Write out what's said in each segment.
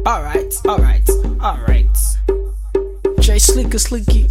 Alright. Jay Slicky.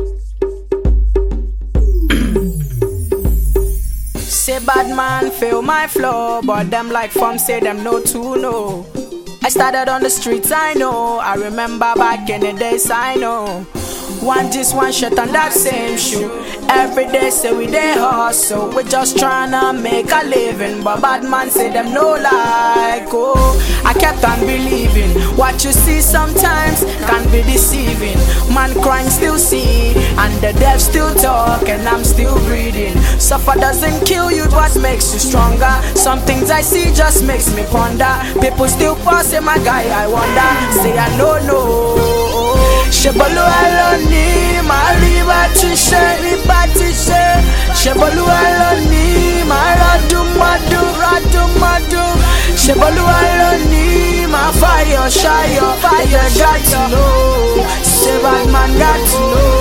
Say bad man feel my flow, but them like fam say them no to know. I started on the streets, I know. I remember back in the days, I know. One shirt and that same shoe. Every day say we dey hustle. We just tryna make a living, but bad man say them no like. Oh, I kept on believing. What you see sometimes can be deceiving. Man crying still see, and the deaf still talk, and I'm still breathing. Suffer doesn't kill you, what makes you stronger? Some things I see just makes me ponder. People still passing my guy, I wonder. Say I don't know. Shebolu aloni, mariba tishe, riba tishe. Shebolu aloni, maradu madu. Shebolu aloni, ma fire, fire got to know. Say bad man got to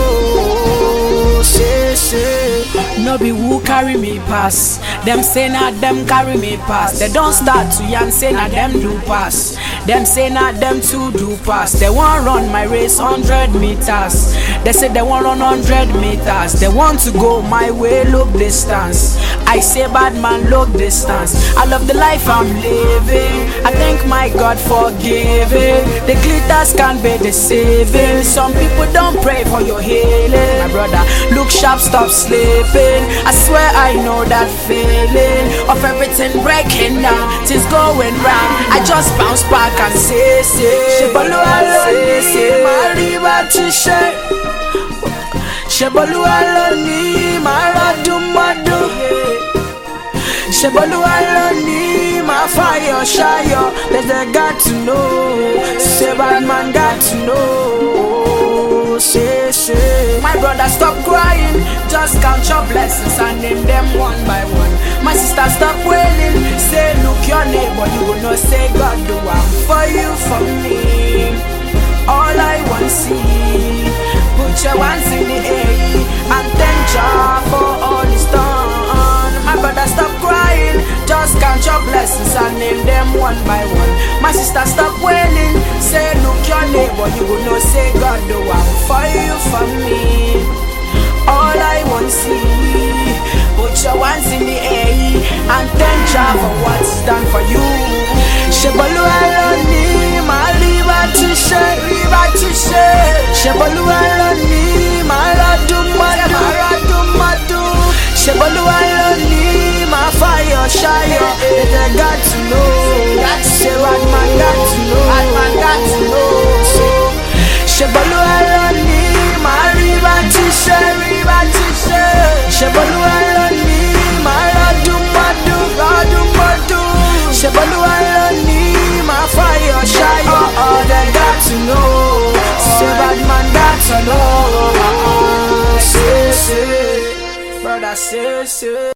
know. Say. No be who carry me pass. Them say na them carry me pass. They don't start to yarn say na them do pass. Them say na them too do pass. They want run my race 100 meters. They say they want run 100 meters. They want to go my way, look distance. I say bad man, look distance. I love the life I'm living. I thank my God for giving. The glitters can be deceiving. Some people don't pray for your healing. My brother, look sharp, stop sleeping. I swear I know that feeling of everything breaking down, things going round. I just bounce back and say, Shebolu aloni, mariba tishe. Shebolu aloni, maradu madu. Shebolu aloni, my fire, shayo. They got to know. Say bad man got to know. Say. My brother, stop crying. Just count your blessings and name them one by one. My sister, stop wailing. Say, look your neighbor, you will not say God do one for you, for me. All I want see. Put your hands in the air and thank God for all He's done. My brother, stop crying. Just count your blessings and name them one by one. My sister, stop wailing. Say, look your neighbor, you will not say God do one for you, for me. All I want see. Put your hands in the air and thank God for what's done for you. Shebolu aloni, mariba tishe. Shebolu aloni, maradu madu. Shebolu aloni, my fire, shayo. They got to know. Say bad man got to know. Shebolu aloni, mariba tishe. Shebolu aloni, maradu madu. Shebolu aloni, my fire, shayo. They got to know. Say bad man got to know. Say, brother, say.